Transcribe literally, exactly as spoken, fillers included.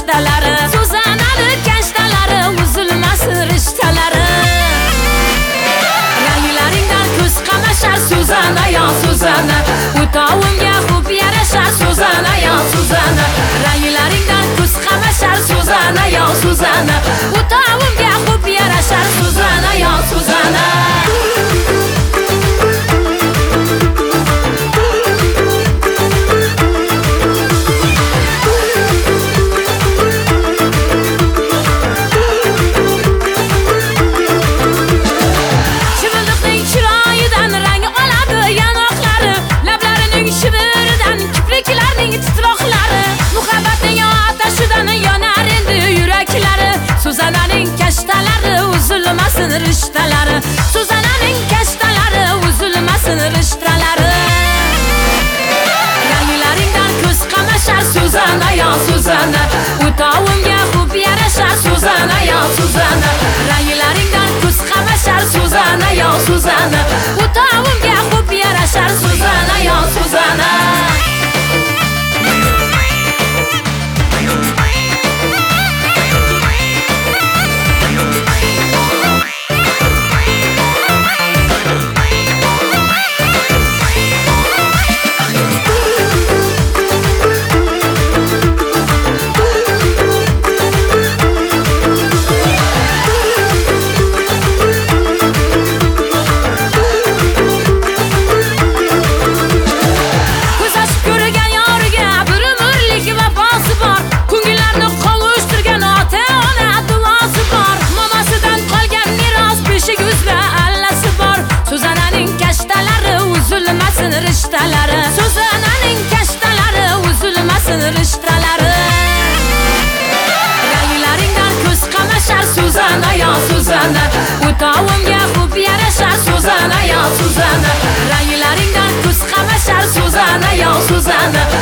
kashtalari, Suzanani kashtalari, uzilmasin rishtalari. Ranglaringdan ko'z qamashar Suzana, yo Suzana, o'tovimga xo'p yarashar Suzana, yo Suzana. Ranglaringdan ko'z qamashar Suzana, yo Suzana, o'tovimga xo'p yarashar Suzana, yo Suzana. Suzananing kashtalari, uzilmasin rishtalari, Suzananing kashtalari, uzilmasin rishtalari. Ranglaringdan ko'z qamashar Suzana, yo Suzana, o'tovimga xo'p yarashar Suzana, yo Suzana. Ranglaringdan ko'z qamashar Suzana, yo Suzana, o'tovimga xo'p yarashar Suzana, yo Suzana. Rishtalari, Suzananing kashtalari, uzilmasin rishtalari. Ranglaringdan ko'z qamashar Suzana, yo Suzana, o'tovimga xo'p yarashar Suzana, yo Suzana. Ranglaringdan ko'z qamashar Suzana, yo Suzana,